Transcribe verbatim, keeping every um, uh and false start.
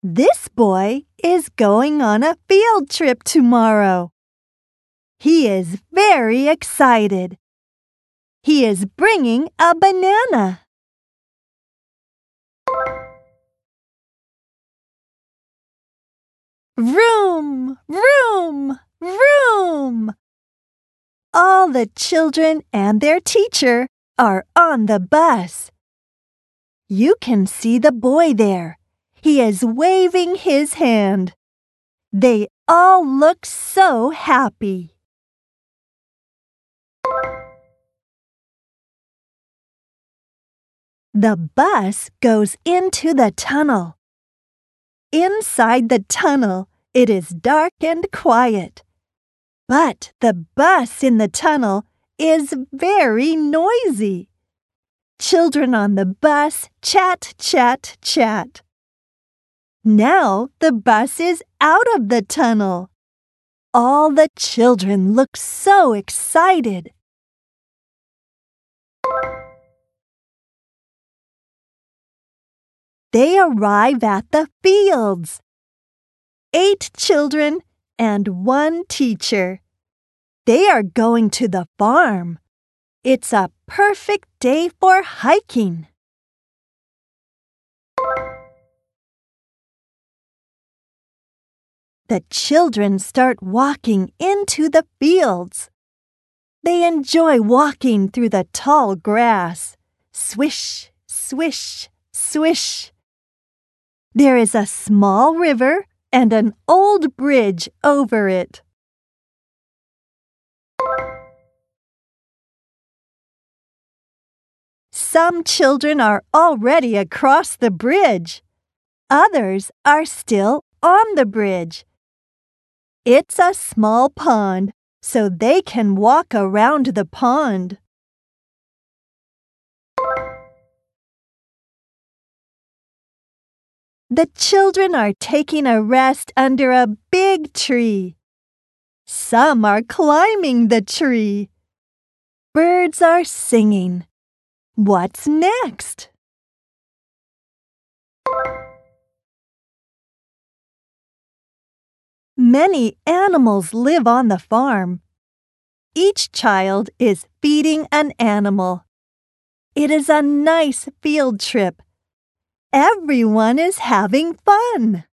This boy is going on a field trip tomorrow. He is very excited. He is bringing a banana. Vroom, vroom, vroom! All the children and their teacher are on the bus. You can see the boy there. He is waving his hand. They all look so happy. The bus goes into the tunnel. Inside the tunnel, it is dark and quiet. But the bus in the tunnel is very noisy. Children on the bus chat, chat, chat. Now the bus is out of the tunnel. All the children look so excited. They arrive at the fields. Eight children and one teacher. They are going to the farm. It's a perfect day for hiking. The children start walking into the fields. They enjoy walking through the tall grass. Swish, swish, swish. There is a small river and an old bridge over it. Some children are already across the bridge. Others are still on the bridge. It's a small pond, so they can walk around the pond. The children are taking a rest under a big tree. Some are climbing the tree. Birds are singing. What's next? Many animals live on the farm. Each child is feeding an animal. It is a nice field trip. Everyone is having fun.